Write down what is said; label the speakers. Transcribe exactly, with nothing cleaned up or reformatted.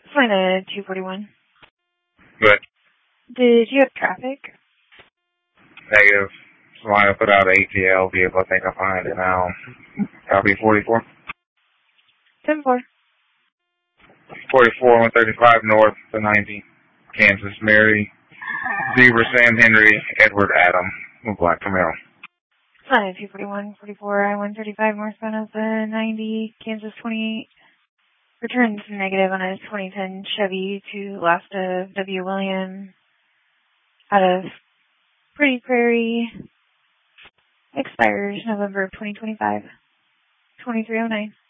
Speaker 1: Fine at two forty-one.
Speaker 2: Good.
Speaker 1: Did you have traffic?
Speaker 2: Negative. Somebody put out an A T L vehicle. I think I'll find it now. Copy forty-four.
Speaker 1: ten four.
Speaker 2: forty-four, one thirty-five north to ninety. Kansas, Mary, Beaver, Sam, Henry, Edward, Adam, Black Camaro.
Speaker 1: Fine at two forty-one, forty-four, I one thirty-five northbound of the ninety, Kansas twenty-eight. Returns negative on a twenty ten Chevy to last of W. William out of Pretty Prairie. Expires November twenty twenty-five. twenty-three oh nine.